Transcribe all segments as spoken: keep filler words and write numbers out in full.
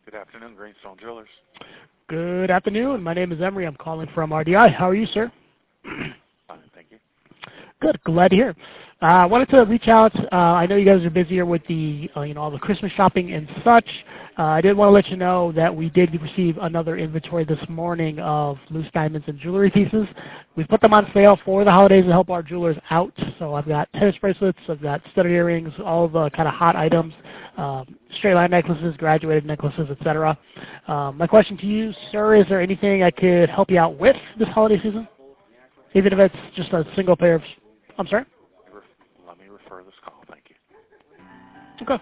Good afternoon, Greenstone Jewelers. Good afternoon. My name is Emery. I'm calling from R D I. How are you, sir? Fine, thank you. Good. Glad to hear. Uh, I wanted to reach out. Uh, I know you guys are busier with the, uh, you know, all the Christmas shopping and such. Uh, I did want to let you know that we did receive another inventory this morning of loose diamonds and jewelry pieces. We put them on sale for the holidays to help our jewelers out. So I've got tennis bracelets, I've got studded earrings, all the kind of hot items, um, straight line necklaces, graduated necklaces, et cetera. Um, my question to you, sir, is there anything I could help you out with this holiday season? Even if it's just a single pair of, I'm sorry? Let me refer this call, thank you. Okay.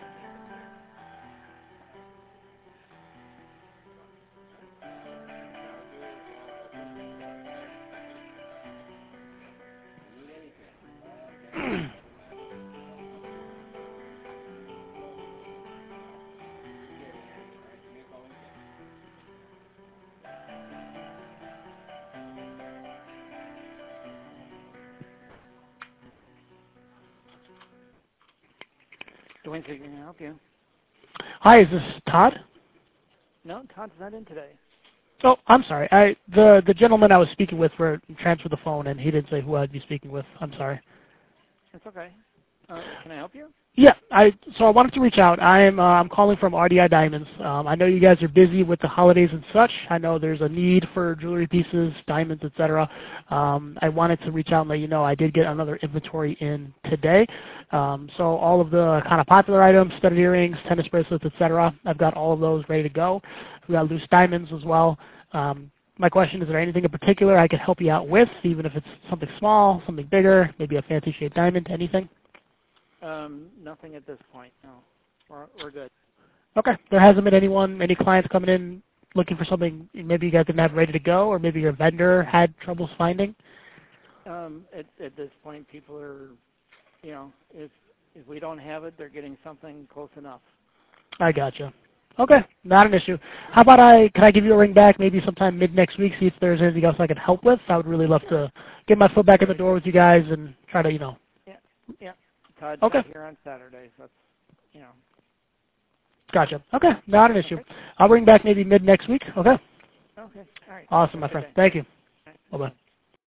Dwayne, can I help you? Hi, is this Todd? No, Todd's not in today. Oh, I'm sorry. I the the gentleman I was speaking with for transferred the phone, and he didn't say who I'd be speaking with. I'm sorry. That's okay. Uh, can I help you? Yeah, I so I wanted to reach out. I'm uh, I'm calling from R D I Diamonds. Um, I know you guys are busy with the holidays and such. I know there's a need for jewelry pieces, diamonds, et cetera. Um, I wanted to reach out and let you know I did get another inventory in today. Um, so all of the kind of popular items, studded earrings, tennis bracelets, et cetera. I've got all of those ready to go. We got loose diamonds as well. Um, my question is, is there anything in particular I could help you out with, even if it's something small, something bigger, maybe a fancy shaped diamond, anything? Um, nothing at this point. No, we're we're good. Okay. There hasn't been anyone, any clients coming in looking for something maybe you guys didn't have ready to go, or maybe your vendor had troubles finding? Um, at at this point, people are, you know, if if we don't have it, they're getting something close enough. I gotcha. Okay, not an issue. How about I, can I give you a ring back maybe sometime mid next week, see if there's anything else I can help with? I would really love to get my foot back in the door with you guys and try to, you know. Yeah, yeah. Todd's Okay. not here on Saturdays. That's, you know. Gotcha. Okay, not an issue. Okay. I'll ring back maybe mid next week. Okay. Okay. All right. Awesome, my Have a good friend. day. Thank you. All right. Bye-bye.